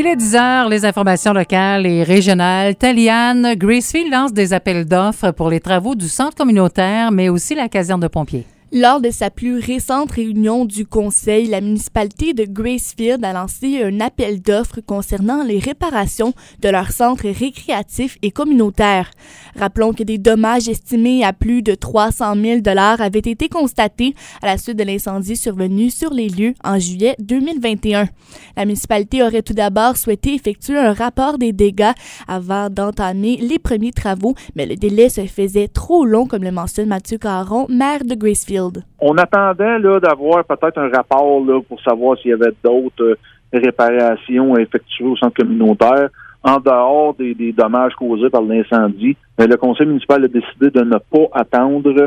Il est 10 heures, les informations locales et régionales. Taliane, Gracefield lance des appels d'offres pour les travaux du centre communautaire, mais aussi la caserne de pompiers. Lors de sa plus récente réunion du conseil, la municipalité de Gracefield a lancé un appel d'offres concernant les réparations de leur centre récréatif et communautaire. Rappelons que des dommages estimés à plus de 300 000 $ avaient été constatés à la suite de l'incendie survenu sur les lieux en juillet 2021. La municipalité aurait tout d'abord souhaité effectuer un rapport des dégâts avant d'entamer les premiers travaux, mais le délai se faisait trop long, comme le mentionne Mathieu Caron, maire de Gracefield. On attendait là, d'avoir peut-être un rapport là, pour savoir s'il y avait d'autres réparations à effectuer au centre communautaire en dehors des dommages causés par l'incendie. Mais le conseil municipal a décidé de ne pas attendre.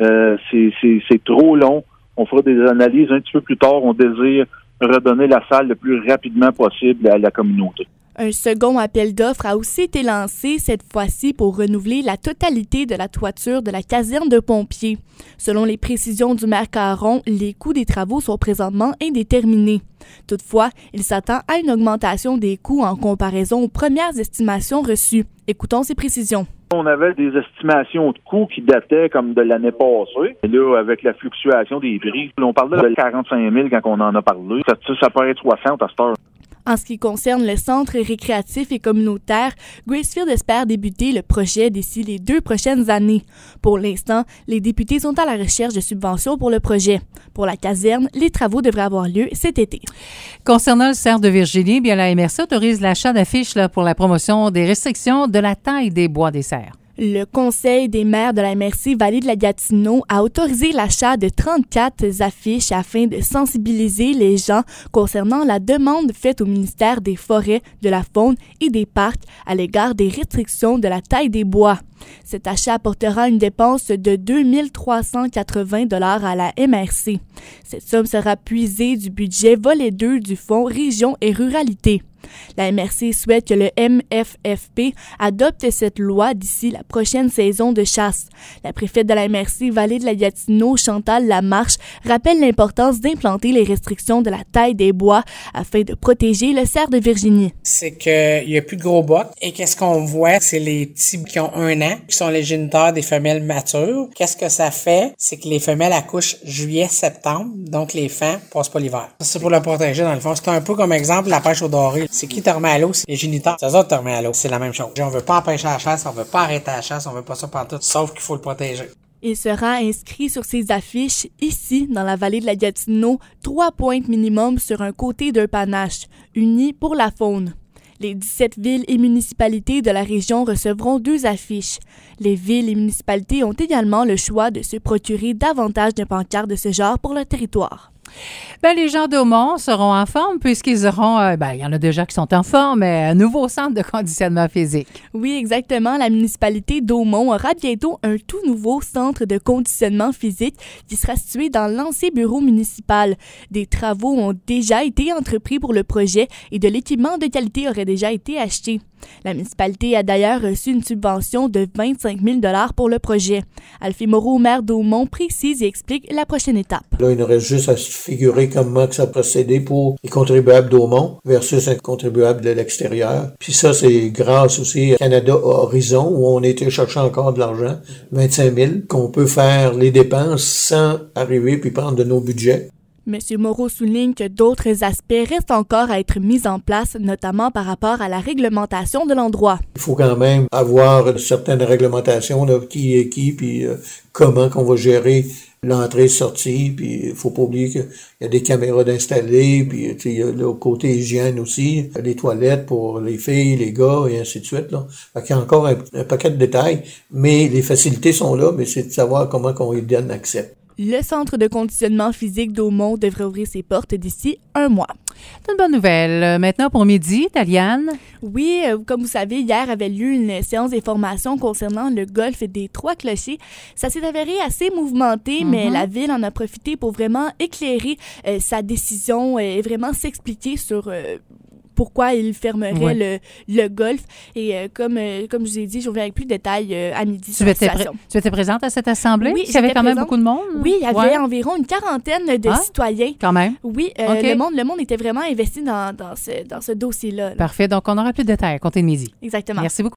C'est trop long. On fera des analyses un petit peu plus tard. On désire redonner la salle le plus rapidement possible à la communauté. Un second appel d'offres a aussi été lancé, cette fois-ci pour renouveler la totalité de la toiture de la caserne de pompiers. Selon les précisions du maire Caron, les coûts des travaux sont présentement indéterminés. Toutefois, il s'attend à une augmentation des coûts en comparaison aux premières estimations reçues. Écoutons ces précisions. On avait des estimations de coûts qui dataient comme de l'année passée. Et là, avec la fluctuation des prix, on parlait de 45 000 quand on en a parlé. Ça paraît être 60 à cette heure. En ce qui concerne le centre récréatif et communautaire, Gracefield espère débuter le projet d'ici les 2 prochaines années. Pour l'instant, les députés sont à la recherche de subventions pour le projet. Pour la caserne, les travaux devraient avoir lieu cet été. Concernant le cerf de Virginie, bien la MRC autorise l'achat d'affiches pour la promotion des restrictions de la taille des bois des cerfs. Le Conseil des maires de la MRC Vallée de la Gatineau a autorisé l'achat de 34 affiches afin de sensibiliser les gens concernant la demande faite au ministère des Forêts, de la Faune et des Parcs à l'égard des restrictions de la taille des bois. Cet achat apportera une dépense de 2 380 $ à la MRC. Cette somme sera puisée du budget volet 2 du Fonds Région et Ruralité. La MRC souhaite que le MFFP adopte cette loi d'ici la prochaine saison de chasse. La préfète de la MRC Vallée de la Gatineau, Chantal Lamarche, rappelle l'importance d'implanter les restrictions de la taille des bois afin de protéger le cerf de Virginie. C'est qu'il n'y a plus de gros bocs et qu'est-ce qu'on voit, c'est les petits qui ont 1 an, qui sont les géniteurs des femelles matures. Qu'est-ce que ça fait? C'est que les femelles accouchent juillet-septembre, donc les fans passent pas l'hiver. C'est pour le protéger dans le fond. C'est un peu comme exemple la pêche au doré. C'est qui te remet à l'eau? C'est les géniteurs. C'est eux autres te remet à l'eau. C'est la même chose. On veut pas empêcher la chasse, on veut pas arrêter la chasse, on veut pas ça partout, sauf qu'il faut le protéger. Il sera inscrit sur ces affiches, ici, dans la vallée de la Gatineau, 3 pointes minimum sur un côté d'un panache, unis pour la faune. Les 17 villes et municipalités de la région recevront 2 affiches. Les villes et municipalités ont également le choix de se procurer davantage de pancartes de ce genre pour leur territoire. Les gens d'Aumont seront en forme puisqu'ils auront, il y en a déjà qui sont en forme, mais un nouveau centre de conditionnement physique. Oui, exactement. La municipalité d'Aumont aura bientôt un tout nouveau centre de conditionnement physique qui sera situé dans l'ancien bureau municipal. Des travaux ont déjà été entrepris pour le projet et de l'équipement de qualité aurait déjà été acheté. La municipalité a d'ailleurs reçu une subvention de 25 000 $ pour le projet. Alphée Moreau, maire d'Aumont, précise et explique la prochaine étape. Là, il nous reste juste à se figurer comment que ça procédait pour les contribuables d'Aumont versus un contribuable de l'extérieur. Puis ça, c'est grâce aussi à Canada Horizon, où on a été chercher encore de l'argent, 25 000, qu'on peut faire les dépenses sans arriver puis prendre de nos budgets. M. Moreau souligne que d'autres aspects restent encore à être mis en place, notamment par rapport à la réglementation de l'endroit. Il faut quand même avoir certaines réglementations, là, qui est qui, puis comment qu'on va gérer l'entrée-sortie, puis il faut pas oublier qu'il y a des caméras d'installer, puis il y a le côté hygiène aussi, les toilettes pour les filles, les gars, et ainsi de suite, là. Fait qu'il y a encore un paquet de détails, mais les facilités sont là, mais c'est de savoir comment qu'on y donne accès. Le centre de conditionnement physique d'Aumont devrait ouvrir ses portes d'ici 1 mois. C'est une bonne nouvelle. Maintenant, pour midi, Taliane. Oui, comme vous savez, hier avait lieu une séance d'information concernant le golfe des Trois-Clochers. Ça s'est avéré assez mouvementé, mais la ville en a profité pour vraiment éclairer sa décision et vraiment s'expliquer sur pourquoi il fermerait le golf. Et comme je vous ai dit, je reviens avec plus de détails à midi sur la situation. Tu étais présente à cette assemblée? Oui, il y avait quand même beaucoup de monde? Oui, il y avait environ une quarantaine de citoyens. Quand même? Oui, le monde était vraiment investi dans ce dossier-là. Parfait. Donc, on aura plus de détails à compter de midi. Exactement. Merci beaucoup.